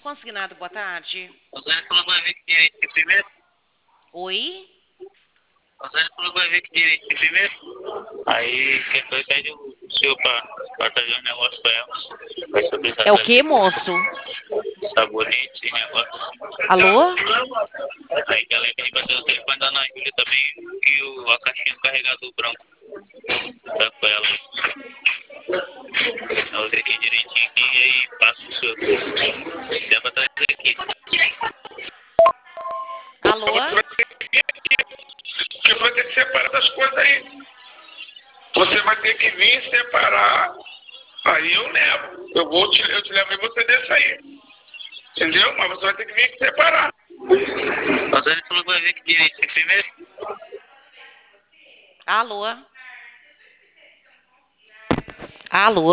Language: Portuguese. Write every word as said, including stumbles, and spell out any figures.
consignado, boa tarde. A Zé falou que vai vir que direito de primeiro. Oi? A Zé falou que vai vir que direito de primeiro. Aí, quem foi, pede o senhor pra, pra trazer um negócio pra ela. Vai ser precisar É o trazer que, moço? sabonete e negócio. Alô? Aí que ela ia pedir pra trazer o telefone da Ana Júlia também e o, a caixinha do carregador branco. Tá com ela. Eu sei que direitinho aqui e aí passo pro senhor. Se é pra trazer aqui. Alô? Porque você vai ter que separar essas coisas aí. Você vai ter que vir separar. Aí eu levo. Eu vou te, eu te levo e você desce aí. Entendeu? Mas você vai ter que vir aqui separar. A Zé falou que vai vir que direito de primeiro. Alô? Alô?